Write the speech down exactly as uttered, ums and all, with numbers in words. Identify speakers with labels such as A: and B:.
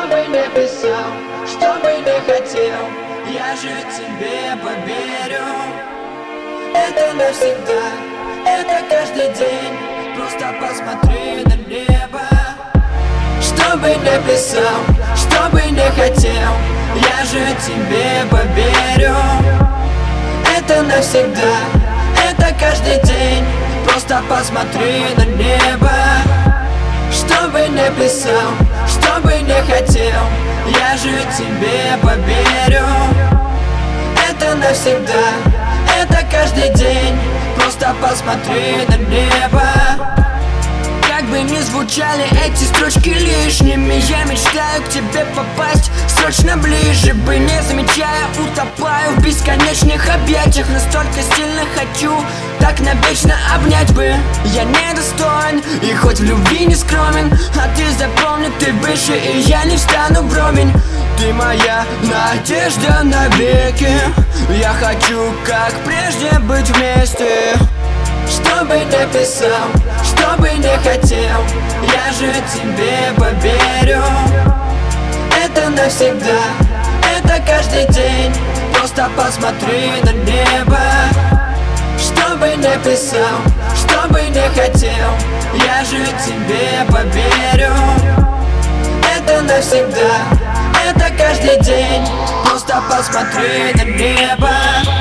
A: бы не писал, что бы не хотел, я же тебе поверю. Это навсегда, это каждый день, просто посмотри на небо. Что бы не писал, что бы не хотел, я же тебе поверю. Это навсегда, это каждый день, просто посмотри на небо. Что бы не писал, что бы не хотел, я же тебе поверю. Это навсегда, это каждый день, просто посмотри на небо. Как бы ни звучали эти строчки лишними, я мечтаю к тебе попасть срочно ближе бы, не замечая, утопаю в бесконечных объятиях. Настолько сильно хочу так навечно обнять бы. Я недостоин и хоть в любви не скромен, а ты запомни, ты выше и я не встану вровень. Ты моя надежда навеки, я хочу как прежде быть вместе. Что бы не писал, что бы не хотел, я же тебе поверю. Это навсегда, это каждый день, просто посмотри на небо. Что бы не писал, что бы не хотел, я же тебе поверю. Это навсегда, это каждый день, просто посмотри на небо.